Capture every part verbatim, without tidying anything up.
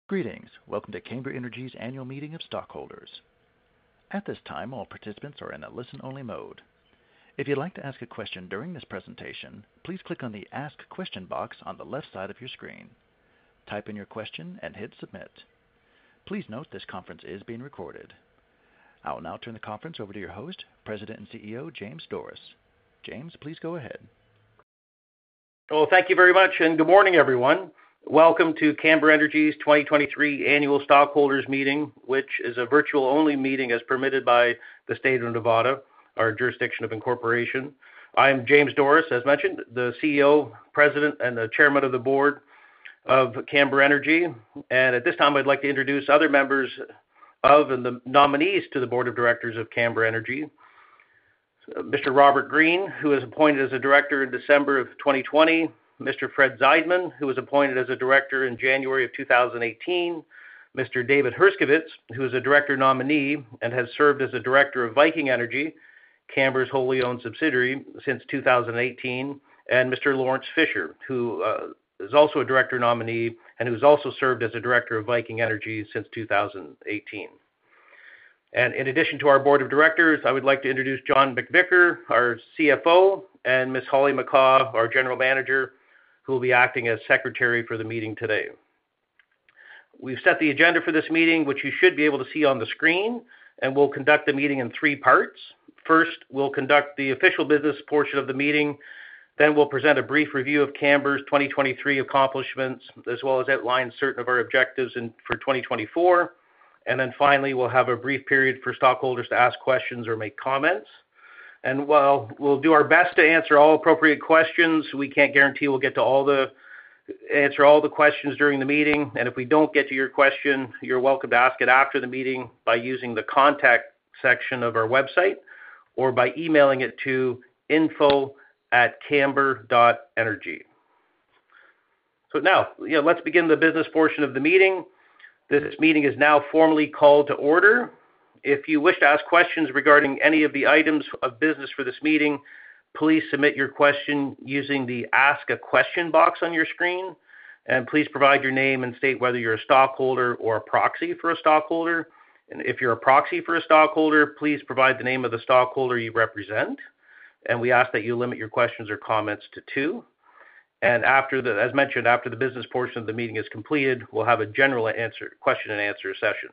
Greetings. Welcome to Camber Energy's annual meeting of stockholders. At this time, all participants are in a listen-only mode. If you'd like to ask a question during this presentation, please click on the Ask Question box on the left side of your screen. Type in your question and hit Submit. Please note this conference is being recorded. I will now turn the conference over to your host, President and C E O, James Doris. James, please go ahead. Well, thank you very much, and good morning, everyone. Welcome to Camber Energy's twenty twenty-three Annual Stockholders Meeting, which is a virtual-only meeting as permitted by the state of Nevada, our jurisdiction of incorporation. I am James Doris, as mentioned, the C E O, President, and the Chairman of the Board of Camber Energy. And at this time, I'd like to introduce other members of and the nominees to the Board of Directors of Camber Energy. Mister Robert Green, who was appointed as a Director in December of twenty twenty. Mister Fred Zeidman, who was appointed as a Director in January of two thousand eighteen. Mister David Herskovitz, who is a Director nominee and has served as a Director of Viking Energy, Camber's wholly owned subsidiary, since two thousand eighteen. And Mister Lawrence Fisher, who uh, is also a Director nominee and who has also served as a Director of Viking Energy since two thousand eighteen. And in addition to our Board of Directors, I would like to introduce John McVicker, our C F O, and Miz Holly McCaw, our General Manager, who will be acting as Secretary for the meeting today. We've set the agenda for this meeting, which you should be able to see on the screen, and we'll conduct the meeting in three parts. First, we'll conduct the official business portion of the meeting. Then we'll present a brief review of Camber's twenty twenty-three accomplishments, as well as outline certain of our objectives in, for twenty twenty-four. And then finally, we'll have a brief period for stockholders to ask questions or make comments. And while we'll do our best to answer all appropriate questions, we can't guarantee we'll get to all the answer all the questions during the meeting. And if we don't get to your question, you're welcome to ask it after the meeting by using the contact section of our website or by emailing it to info at camber dot energy. So now, you know, let's begin the business portion of the meeting. This meeting is now formally called to order. If you wish to ask questions regarding any of the items of business for this meeting, please submit your question using the Ask a Question box on your screen. And please provide your name and state whether you're a stockholder or a proxy for a stockholder. And if you're a proxy for a stockholder, please provide the name of the stockholder you represent. And we ask that you limit your questions or comments to two. And after the, as mentioned, after the business portion of the meeting is completed, we'll have a general answer, question and answer session.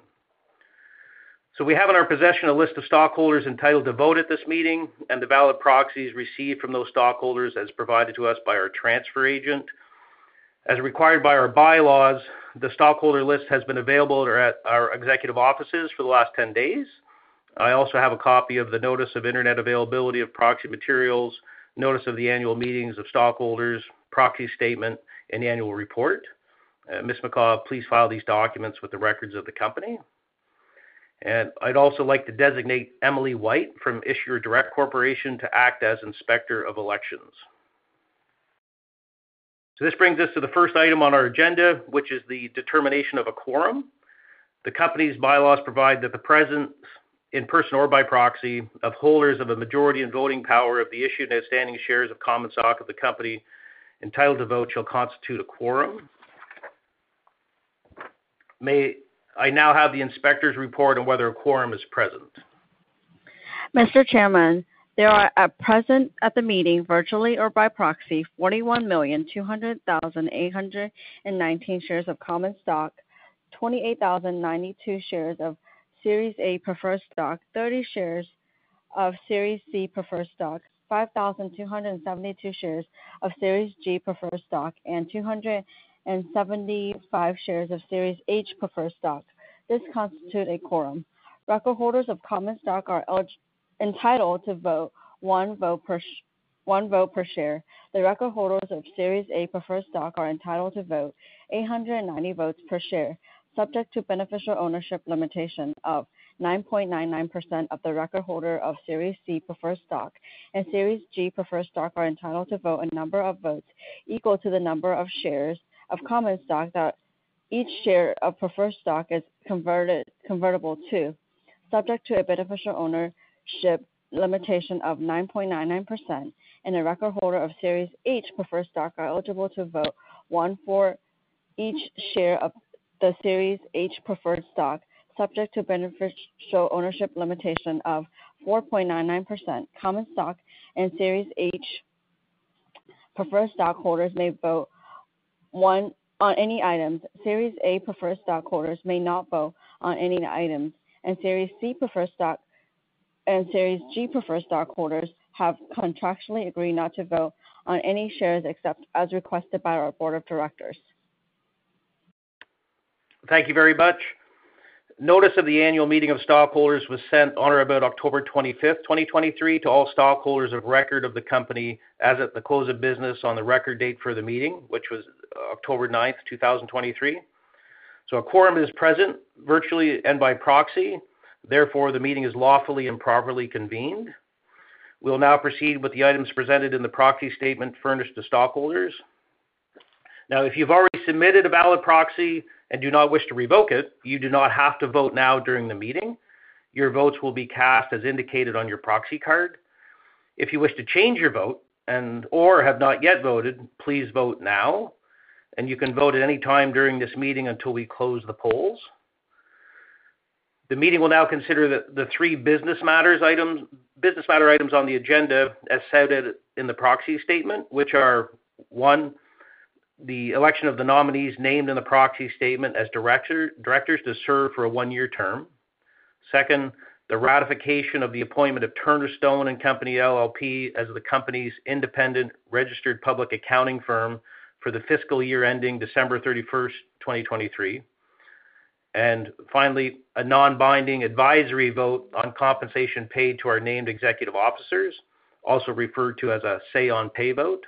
So we have in our possession a list of stockholders entitled to vote at this meeting and the valid proxies received from those stockholders as provided to us by our transfer agent. As required by our bylaws, the stockholder list has been available at our executive offices for the last ten days. I also have a copy of the Notice of Internet Availability of Proxy Materials, Notice of the Annual Meetings of Stockholders, Proxy Statement, and Annual Report. Uh, Miz McCaw, please file these documents with the records of the company. And I'd also like to designate Emily White from Issuer Direct Corporation to act as Inspector of Elections. So this brings us to the first item on our agenda, which is the determination of a quorum. The company's bylaws provide that the presence, in person or by proxy, of holders of a majority in voting power of the issued and outstanding shares of common stock of the company entitled to vote shall constitute a quorum. May I now have the inspector's report on whether a quorum is present. Mister Chairman, there are at present at the meeting, virtually or by proxy, forty-one million two hundred thousand eight hundred nineteen shares of common stock, twenty-eight thousand ninety-two shares of Series A preferred stock, thirty shares of Series C preferred stock, five thousand two hundred seventy-two shares of Series G preferred stock, and two hundred seventy-five shares of Series H preferred stock. This constitutes a quorum. Record holders of common stock are elig- entitled to vote one vote per sh- one vote per share. The record holders of Series A preferred stock are entitled to vote eight hundred ninety votes per share, subject to beneficial ownership limitation of nine point nine nine percent of the record holder of Series C preferred stock and Series G preferred stock are entitled to vote a number of votes equal to the number of shares of common stock that each share of preferred stock is converted convertible to, subject to a beneficial ownership limitation of nine point nine nine percent, and a record holder of Series H preferred stock are eligible to vote one for each share of the Series H preferred stock, subject to beneficial ownership limitation of four point nine nine percent. Common stock and Series H preferred stockholders may vote one on any items. Series A preferred stockholders may not vote on any items, and Series C preferred stock and Series G preferred stockholders have contractually agreed not to vote on any shares except as requested by our board of directors. Thank you very much. Notice of the annual meeting of stockholders was sent on or about October twenty-fifth, twenty twenty-three to all stockholders of record of the company as at the close of business on the record date for the meeting, which was October ninth, two thousand twenty-three. So a quorum is present virtually and by proxy. Therefore, the meeting is lawfully and properly convened. We will now proceed with the items presented in the proxy statement furnished to stockholders. Now, if you've already submitted a valid proxy and do not wish to revoke it, you do not have to vote now during the meeting. Your votes will be cast as indicated on your proxy card. If you wish to change your vote and or have not yet voted, please vote now. And you can vote at any time during this meeting until we close the polls. The meeting will now consider the, the three business matters items, business matter items on the agenda as set out in the proxy statement, which are one, the election of the nominees named in the proxy statement as director, directors to serve for a one-year term. Second, the ratification of the appointment of Turner Stone and Company L L P as the company's independent registered public accounting firm for the fiscal year ending December thirty-first, twenty twenty-three. And finally, a non-binding advisory vote on compensation paid to our named executive officers, also referred to as a say-on-pay vote.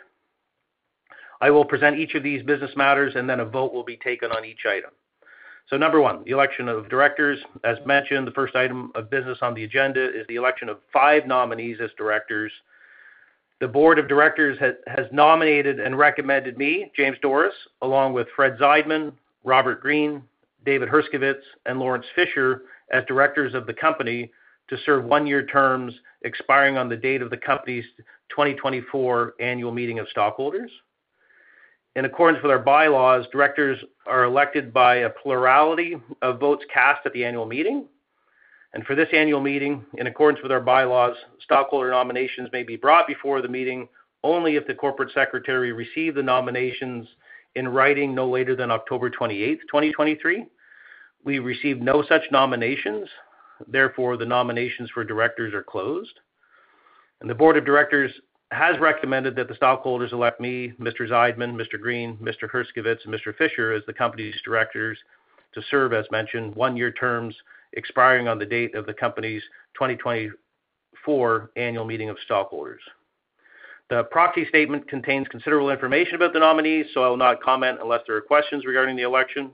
I will present each of these business matters and then a vote will be taken on each item. So number one, the election of directors. As mentioned, the first item of business on the agenda is the election of five nominees as directors. The board of directors has, has nominated and recommended me, James Doris, along with Fred Zeidman, Robert Green, David Herskovitz, and Lawrence Fisher as directors of the company to serve one-year terms expiring on the date of the company's twenty twenty-four annual meeting of stockholders. In accordance with our bylaws, directors are elected by a plurality of votes cast at the annual meeting. And for this annual meeting, in accordance with our bylaws, stockholder nominations may be brought before the meeting only if the corporate secretary received the nominations in writing no later than October twenty-eighth, twenty twenty-three. We received no such nominations. Therefore, the nominations for directors are closed. And the board of directors has recommended that the stockholders elect me, Mister Zeidman, Mister Green, Mister Herskovitz, and Mister Fisher as the company's directors to serve, as mentioned, one-year terms expiring on the date of the company's twenty twenty-four annual meeting of stockholders. The proxy statement contains considerable information about the nominees, so I will not comment unless there are questions regarding the election.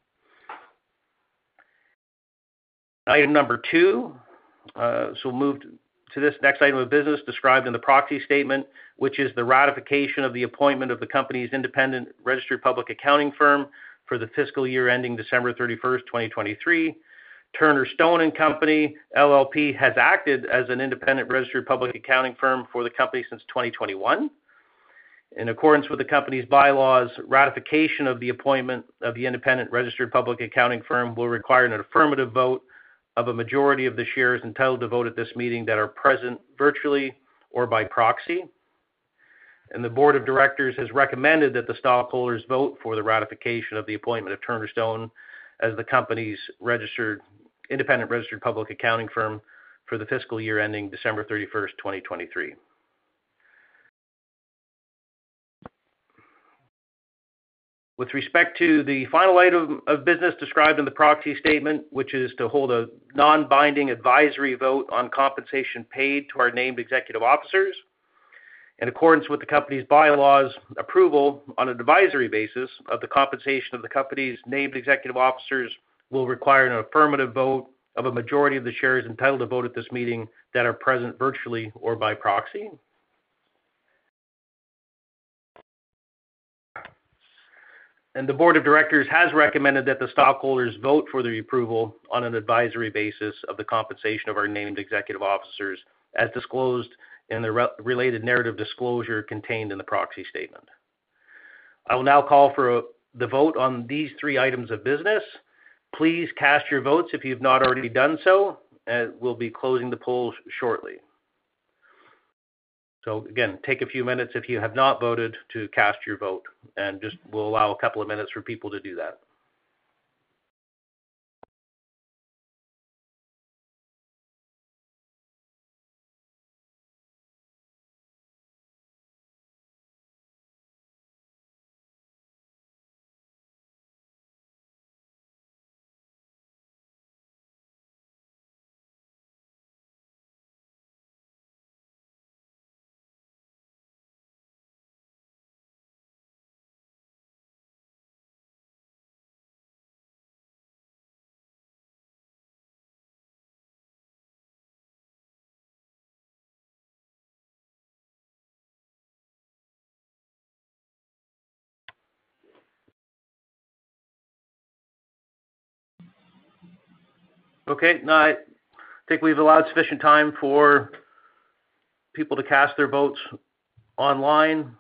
Item number two, uh, so we'll move to this next item of business described in the proxy statement, which is the ratification of the appointment of the company's independent registered public accounting firm for the fiscal year ending December thirty-first, twenty twenty-three. Turner Stone and Company, L L P, has acted as an independent registered public accounting firm for the company since twenty twenty-one. In accordance with the company's bylaws, ratification of the appointment of the independent registered public accounting firm will require an affirmative vote of a majority of the shares entitled to vote at this meeting that are present virtually or by proxy. And the board of directors has recommended that the stockholders vote for the ratification of the appointment of Turner Stone as the company's registered independent registered public accounting firm for the fiscal year ending December thirty-first, twenty twenty-three. With respect to the final item of business described in the proxy statement, which is to hold a non-binding advisory vote on compensation paid to our named executive officers, in accordance with the company's bylaws, approval on an advisory basis of the compensation of the company's named executive officers will require an affirmative vote of a majority of the shares entitled to vote at this meeting that are present virtually or by proxy. And the board of directors has recommended that the stockholders vote for the approval on an advisory basis of the compensation of our named executive officers as disclosed in the re- related narrative disclosure contained in the proxy statement. I will now call for a, the vote on these three items of business. Please cast your votes if you've not already done so, and we'll be closing the polls shortly. So again, take a few minutes if you have not voted to cast your vote, and just we'll allow a couple of minutes for people to do that. Okay, now I think we've allowed sufficient time for people to cast their votes online.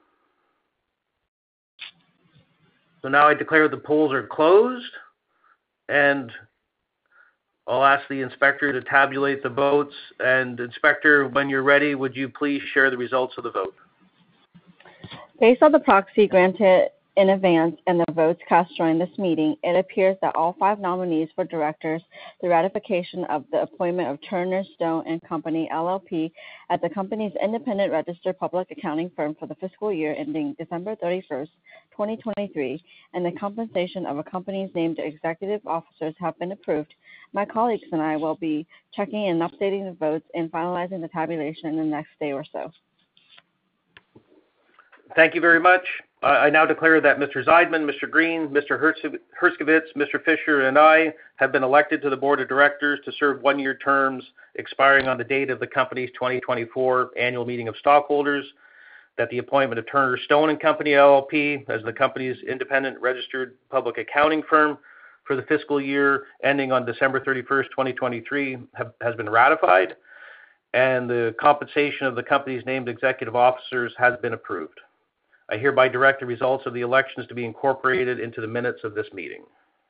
So now I declare the polls are closed, and I'll ask the inspector to tabulate the votes. And Inspector, when you're ready, would you please share the results of the vote? Based on the proxy granted in advance and the votes cast during this meeting, it appears that all five nominees for directors, the ratification of the appointment of Turner, Stone and Company, L L P, as the company's independent registered public accounting firm for the fiscal year ending December thirty-first, twenty twenty-three, and the compensation of a company's named executive officers have been approved. My colleagues and I will be checking and updating the votes and finalizing the tabulation in the next day or so. Thank you very much. Uh, I now declare that Mister Zeidman, Mister Green, Mister Herskovitz, Mister Fisher, and I have been elected to the Board of Directors to serve one-year terms expiring on the date of the company's twenty twenty-four annual meeting of stockholders, that the appointment of Turner, Stone and Company, L L P, as the company's independent registered public accounting firm for the fiscal year ending on December thirty-first, twenty twenty-three, have, has been ratified, and the compensation of the company's named executive officers has been approved. I hereby direct the results of the elections to be incorporated into the minutes of this meeting.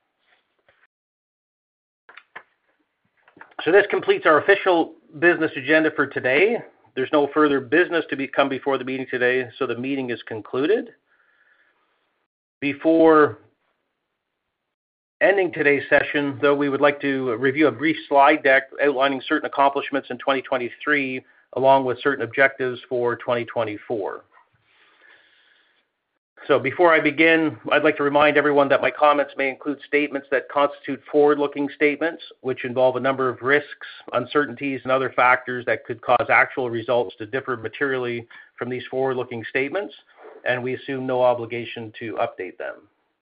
So this completes our official business agenda for today. There's no further business to be, come before the meeting today, so the meeting is concluded. Before ending today's session, though, we would like to review a brief slide deck outlining certain accomplishments in twenty twenty-three, along with certain objectives for twenty twenty-four. So before I begin, I'd like to remind everyone that my comments may include statements that constitute forward-looking statements, which involve a number of risks, uncertainties, and other factors that could cause actual results to differ materially from these forward-looking statements, and we assume no obligation to update them.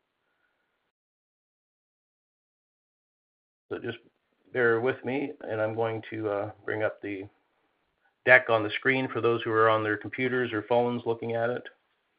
So just bear with me, and I'm going to uh, bring up the deck on the screen for those who are on their computers or phones looking at it.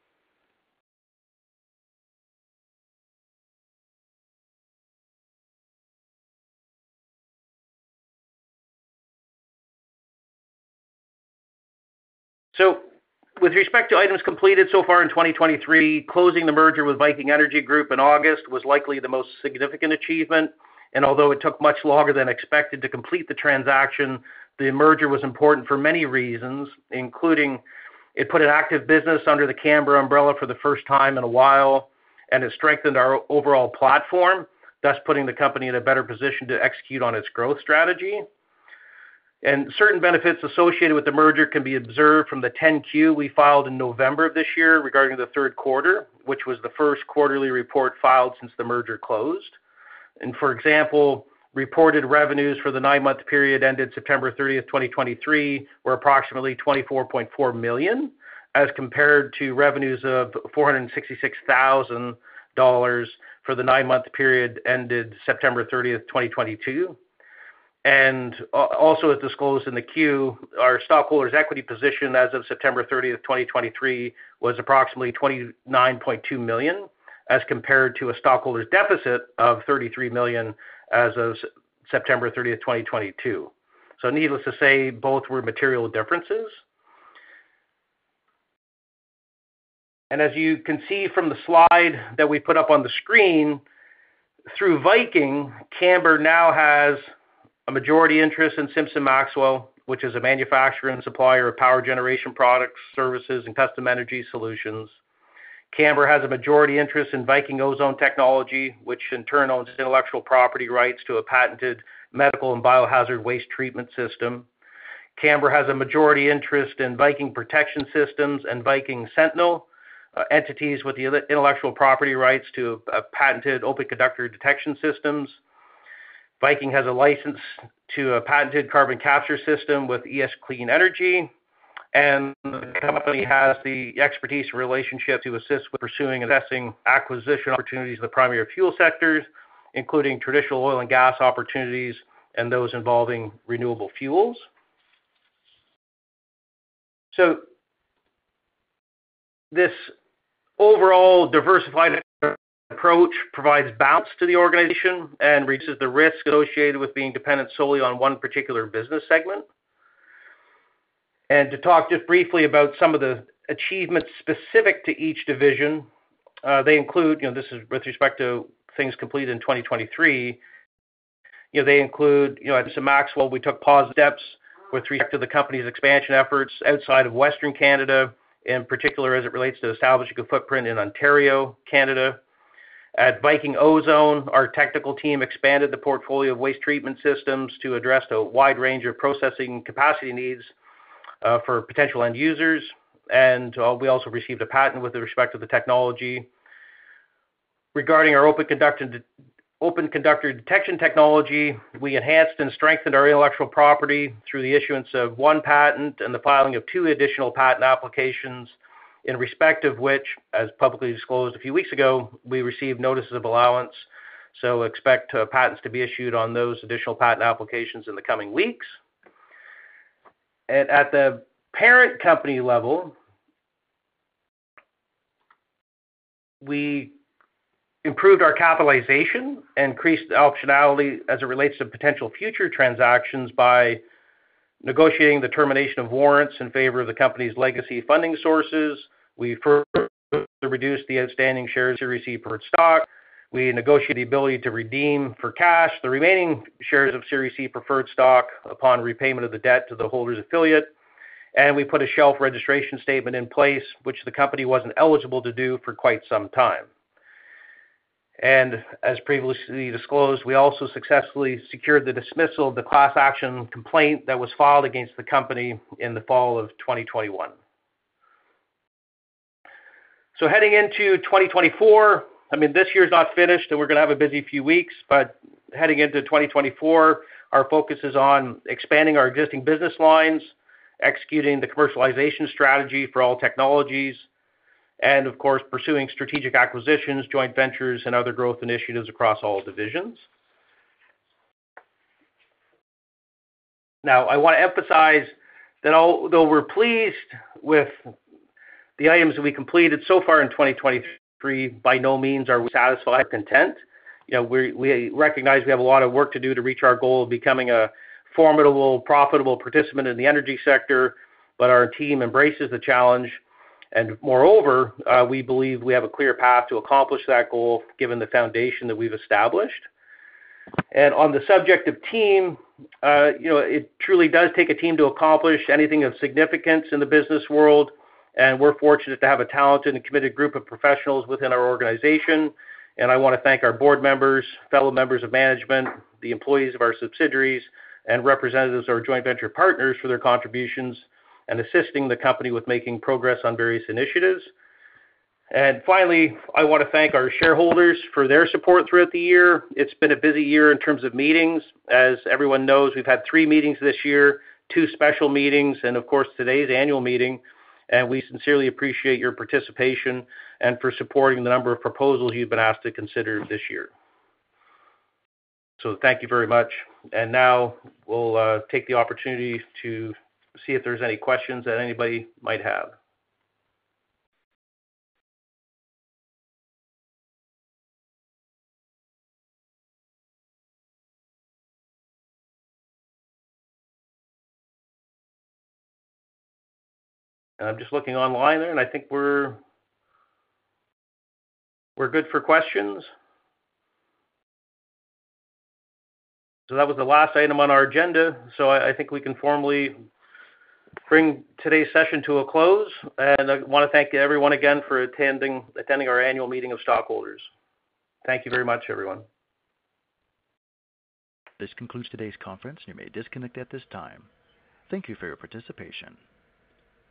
So with respect to items completed so far in twenty twenty-three, closing the merger with Viking Energy Group in August was likely the most significant achievement. And although it took much longer than expected to complete the transaction, the merger was important for many reasons, including it put an active business under the Canberra umbrella for the first time in a while, and it strengthened our overall platform, thus putting the company in a better position to execute on its growth strategy. And certain benefits associated with the merger can be observed from the ten Q we filed in November of this year regarding the third quarter, which was the first quarterly report filed since the merger closed. And for example, reported revenues for the nine-month period ended September thirtieth, twenty twenty-three were approximately twenty-four point four million dollars as compared to revenues of four hundred sixty-six thousand dollars for the nine-month period ended September thirtieth, twenty twenty-two. And also as disclosed in the Q, our stockholders' equity position as of September thirtieth, twenty twenty-three was approximately twenty-nine point two million dollars as compared to a stockholders' deficit of thirty-three million dollars as of September thirtieth, twenty twenty-two. So needless to say, both were material differences. And as you can see from the slide that we put up on the screen, through Viking, Camber now has a majority interest in Simpson Maxwell, which is a manufacturer and supplier of power generation products, services, and custom energy solutions. Camber has a majority interest in Viking Ozone Technology, which in turn owns intellectual property rights to a patented medical and biohazard waste treatment system. Camber has a majority interest in Viking Protection Systems and Viking Sentinel, uh, entities with the intellectual property rights to uh, patented open conductor detection systems. Viking has a license to a patented carbon capture system with E S Clean Energy, and the company has the expertise and relationship to assist with pursuing and assessing acquisition opportunities in the primary fuel sectors, including traditional oil and gas opportunities and those involving renewable fuels. So this overall diversified approach provides balance to the organization and reduces the risk associated with being dependent solely on one particular business segment. And to talk just briefly about some of the achievements specific to each division, uh, they include, you know, this is with respect to things completed in twenty twenty-three, you know, they include, you know, at Simpson Maxwell, we took positive steps with respect to the company's expansion efforts outside of Western Canada, in particular as it relates to establishing a footprint in Ontario, Canada. At Viking Ozone, our technical team expanded the portfolio of waste treatment systems to address a wide range of processing capacity needs uh, for potential end users. And uh, we also received a patent with respect to the technology. Regarding our open conductor, open conductor detection technology, we enhanced and strengthened our intellectual property through the issuance of one patent and the filing of two additional patent applications, in respect of which, as publicly disclosed a few weeks ago, we received notices of allowance. So expect uh, patents to be issued on those additional patent applications in the coming weeks. And at the parent company level, we improved our capitalization and increased the optionality as it relates to potential future transactions by negotiating the termination of warrants in favor of the company's legacy funding sources. We further reduced the outstanding shares of Series C preferred stock. We negotiated the ability to redeem for cash the remaining shares of Series C preferred stock upon repayment of the debt to the holder's affiliate. And we put a shelf registration statement in place, which the company wasn't eligible to do for quite some time. And as previously disclosed, we also successfully secured the dismissal of the class action complaint that was filed against the company in the fall of twenty twenty-one. So heading into twenty twenty-four, I mean, this year's not finished and we're going to have a busy few weeks, but heading into twenty twenty-four, our focus is on expanding our existing business lines, executing the commercialization strategy for all technologies, and of course, pursuing strategic acquisitions, joint ventures, and other growth initiatives across all divisions. Now, I want to emphasize that although we're pleased with the items that we completed so far in twenty twenty-three, by no means are we satisfied or content. You know, we we recognize we have a lot of work to do to reach our goal of becoming a formidable, profitable participant in the energy sector, but our team embraces the challenge. And moreover, uh, we believe we have a clear path to accomplish that goal given the foundation that we've established. And on the subject of team, uh, you know, it truly does take a team to accomplish anything of significance in the business world. And we're fortunate to have a talented and committed group of professionals within our organization. And I want to thank our board members, fellow members of management, the employees of our subsidiaries, and representatives of our joint venture partners for their contributions and assisting the company with making progress on various initiatives. And finally, I want to thank our shareholders for their support throughout the year. It's been a busy year in terms of meetings. As everyone knows, we've had three meetings this year, two special meetings, and of course today's annual meeting. And we sincerely appreciate your participation and for supporting the number of proposals you've been asked to consider this year. So thank you very much. And now we'll uh, take the opportunity to see if there's any questions that anybody might have. And I'm just looking online there, and I think we're we're good for questions. So that was the last item on our agenda. So I, I think we can formally bring today's session to a close. And I want to thank everyone again for attending attending our annual meeting of stockholders. Thank you very much, everyone. This concludes today's conference. You may disconnect at this time. Thank you for your participation.